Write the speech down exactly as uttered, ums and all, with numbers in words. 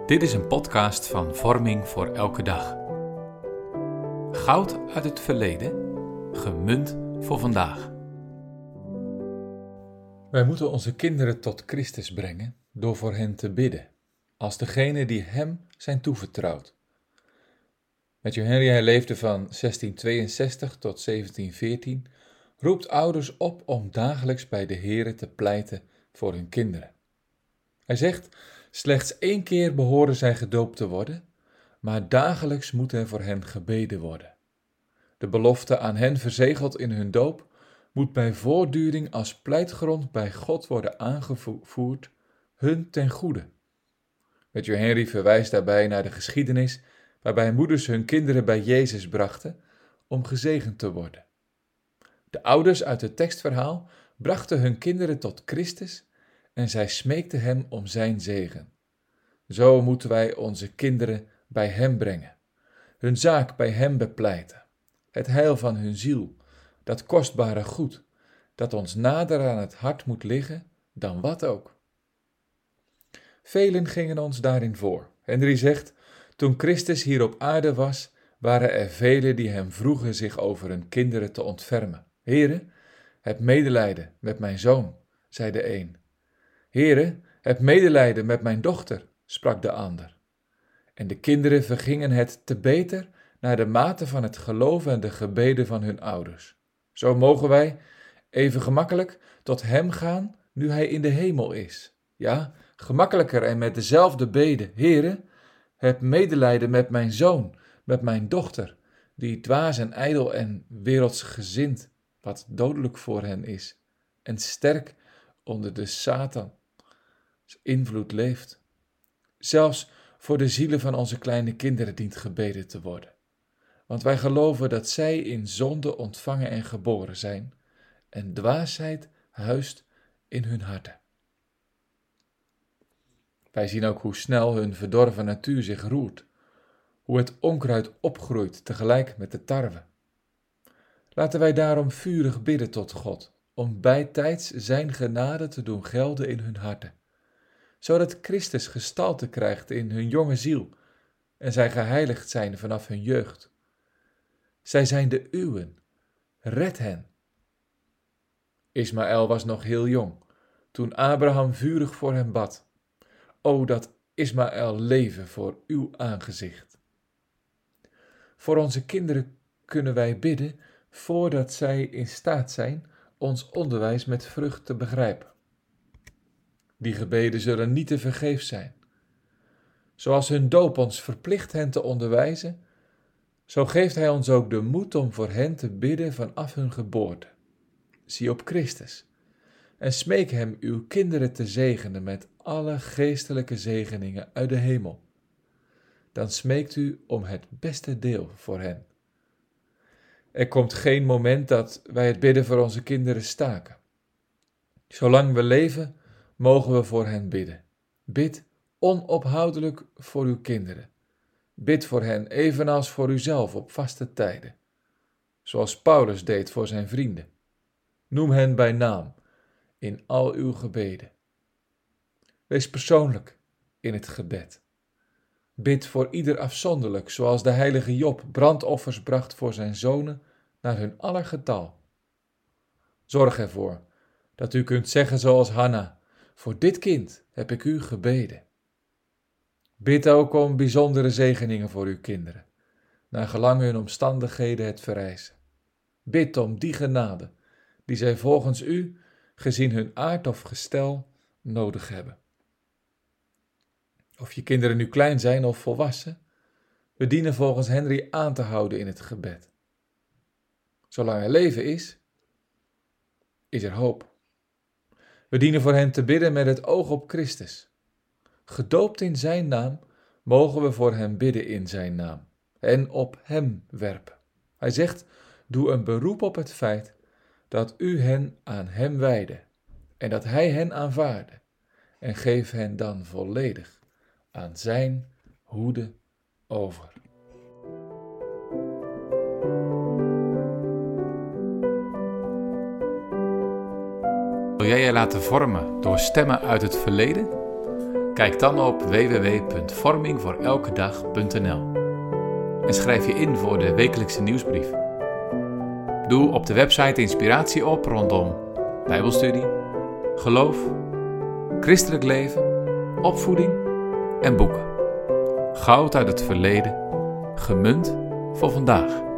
Dit is een podcast van Vorming voor elke dag. Goud uit het verleden, gemunt voor vandaag. Wij moeten onze kinderen tot Christus brengen door voor hen te bidden, als degene die hem zijn toevertrouwd. Matthew Henry, hij leefde van zestien tweeënzestig tot zeventien veertien, roept ouders op om dagelijks bij de Heere te pleiten voor hun kinderen. Hij zegt, slechts één keer behoren zij gedoopt te worden, maar dagelijks moet er voor hen gebeden worden. De belofte aan hen verzegeld in hun doop moet bij voortduring als pleitgrond bij God worden aangevoerd, hun ten goede. Matthew Henry verwijst daarbij naar de geschiedenis waarbij moeders hun kinderen bij Jezus brachten om gezegend te worden. De ouders uit het tekstverhaal brachten hun kinderen tot Christus en zij smeekten hem om zijn zegen. Zo moeten wij onze kinderen bij hem brengen, hun zaak bij hem bepleiten, het heil van hun ziel, dat kostbare goed, dat ons nader aan het hart moet liggen dan wat ook. Velen gingen ons daarin voor. Henry zegt, toen Christus hier op aarde was, waren er velen die hem vroegen zich over hun kinderen te ontfermen. Heere, heb medelijden met mijn zoon, zei de een. Heere, heb medelijden met mijn dochter, sprak de ander. En de kinderen vergingen het te beter naar de mate van het geloof en de gebeden van hun ouders. Zo mogen wij even gemakkelijk tot hem gaan nu hij in de hemel is. Ja, gemakkelijker en met dezelfde beden. Heere, heb medelijden met mijn zoon, met mijn dochter, die dwaas en ijdel en wereldsgezind, wat dodelijk voor hen is, en sterk onder de Satan invloed leeft. Zelfs voor de zielen van onze kleine kinderen dient gebeden te worden. Want wij geloven dat zij in zonde ontvangen en geboren zijn, en dwaasheid huist in hun harten. Wij zien ook hoe snel hun verdorven natuur zich roert, hoe het onkruid opgroeit tegelijk met de tarwe. Laten wij daarom vurig bidden tot God, om bijtijds zijn genade te doen gelden in hun harten, zodat Christus gestalte krijgt in hun jonge ziel en zij geheiligd zijn vanaf hun jeugd. Zij zijn de uwen, red hen. Ismaël was nog heel jong, toen Abraham vurig voor hem bad. O, dat Ismaël leven voor uw aangezicht. Voor onze kinderen kunnen wij bidden, voordat zij in staat zijn ons onderwijs met vrucht te begrijpen. Die gebeden zullen niet te vergeefs zijn. Zoals hun doop ons verplicht hen te onderwijzen, zo geeft hij ons ook de moed om voor hen te bidden vanaf hun geboorte. Zie op Christus en smeek hem uw kinderen te zegenen met alle geestelijke zegeningen uit de hemel. Dan smeekt u om het beste deel voor hen. Er komt geen moment dat wij het bidden voor onze kinderen staken. Zolang we leven, mogen we voor hen bidden. Bid onophoudelijk voor uw kinderen. Bid voor hen evenals voor uzelf op vaste tijden, zoals Paulus deed voor zijn vrienden. Noem hen bij naam in al uw gebeden. Wees persoonlijk in het gebed. Bid voor ieder afzonderlijk, zoals de heilige Job brandoffers bracht voor zijn zonen naar hun aller getal. Zorg ervoor dat u kunt zeggen zoals Hanna, voor dit kind heb ik u gebeden. Bid ook om bijzondere zegeningen voor uw kinderen, naar gelang hun omstandigheden het vereisen. Bid om die genade, die zij volgens u, gezien hun aard of gestel, nodig hebben. Of je kinderen nu klein zijn of volwassen, we dienen volgens Henry aan te houden in het gebed. Zolang er leven is, is er hoop. We dienen voor hen te bidden met het oog op Christus. Gedoopt in zijn naam, mogen we voor hen bidden in zijn naam en op hem werpen. Hij zegt, doe een beroep op het feit dat u hen aan hem wijde en dat hij hen aanvaarde en geef hen dan volledig aan zijn hoede over. Wil jij je laten vormen door stemmen uit het verleden? Kijk dan op w w w punt vorming voor elke dag punt n l en schrijf je in voor de wekelijkse nieuwsbrief. Doe op de website inspiratie op rondom Bijbelstudie, geloof, christelijk leven, opvoeding en boeken. Goud uit het verleden, gemunt voor vandaag.